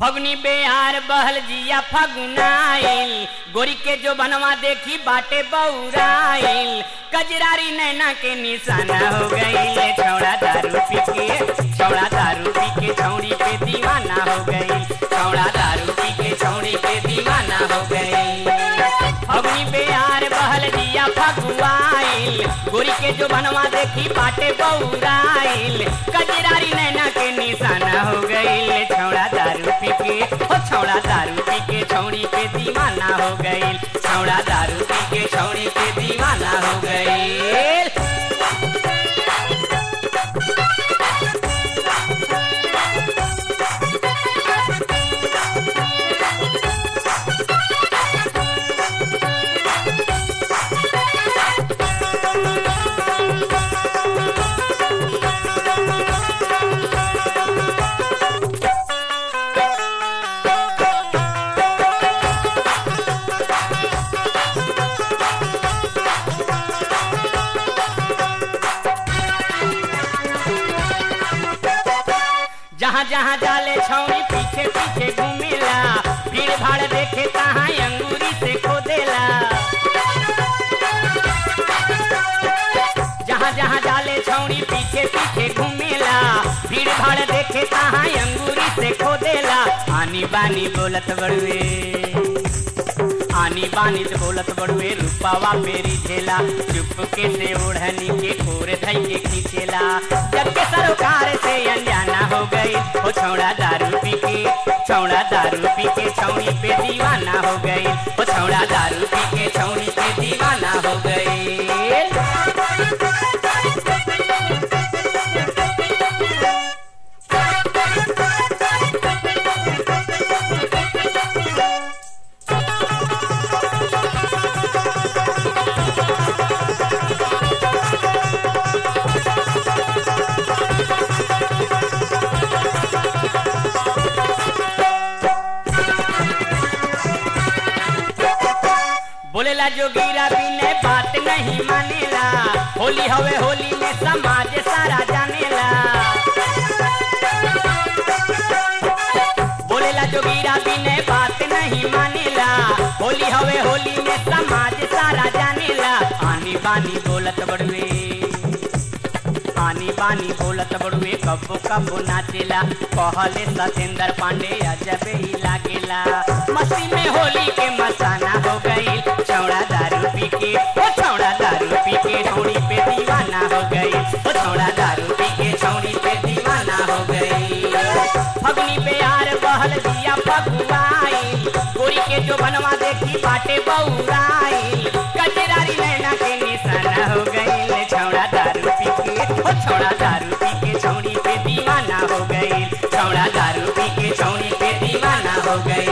फगुनी बेहार बहल जिया फगुनाइल गोरी के जो बनवा देखी बाटे बौराइल कजरारी नैना के निशाना हो गई छौड़ा दारू पी के छौड़ी पे दीवाना हो गई छौड़ा दारू पी के छौड़ी पे दीवाना हो गई फगुनी बेहार बहल जिया फगुआइल गोरी के जो बनवा देखी बाटे बौराइल कजरारी नैना के निशाना हो गई छौड़ा दारू पी के छौड़ी पे दीवाना हो गई छौड़ा दारू पी के छौड़ी पे दीवाना हो गई। जहाँ जहाँ जाले छौड़ी पीछे पीछे घूमेला भीड़ भाड़ देखे तहाँ अंगूरी से खोदेला जहाँ जहाँ जाले छौड़ी पीछे पीछे घूमेला भीड़ भाड़ देखे तहाँ अंगूरी से खोदेला आनी बानी बोलत बड़ुए रूपावा पेरी झेला चुपके से ओढ़नी के कोर धई के खींचेला जब के सरोकार से अनजाना हो गई वो छौड़ा दारू पी के छौड़ी पे दीवाना हो गई वो छौड़ा दारू पी के छौड़ी पे दीवाना हो गई। बोलेला जोगीरा बिने बात नहीं मानेला होली हवे होली में समाज सारा जानेला बोलेला जोगीरा बिने बात नहीं मानेला होली हवे होली में समाज सारा जानेला आनी बानी बोलत बड़ुए कब्बो कब्बो नाचेला कहले सतेंद्र पांडे अजबे ही लागेला मस्ती में होली के मसाना हो गई छौड़ा दारू पी के छौड़ी पे दीवाना हो गई वो छौड़ा दारू पी के छौड़ी पे दीवाना हो गई। फगुनी बेहार बहल दिया फगुआइल गोरी के जो बनवा देखी बाटे बौराइल कजरारी नैना के निशाना हो गई छौड़ा दारू पी के छौड़ी पे दीवाना हो गई छौड़ा दारू पी के छौड़ी पे दीवाना हो गई।